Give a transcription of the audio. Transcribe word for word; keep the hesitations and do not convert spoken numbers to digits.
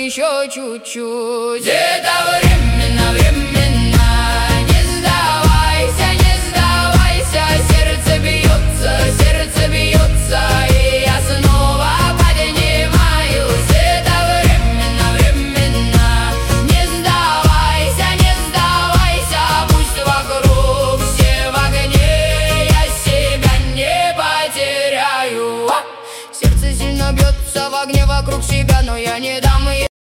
еще чуть-чуть. Где-то временно, временно, не сдавайся, не сдавайся. Сердце бьется, сердце бьется, и я снова поднимаюсь. Где-то временно, временно, не сдавайся, не сдавайся. Пусть вокруг все в огне, я себя не потеряю. Сердце сильно бьется в огне вокруг себя, но я не дам ей.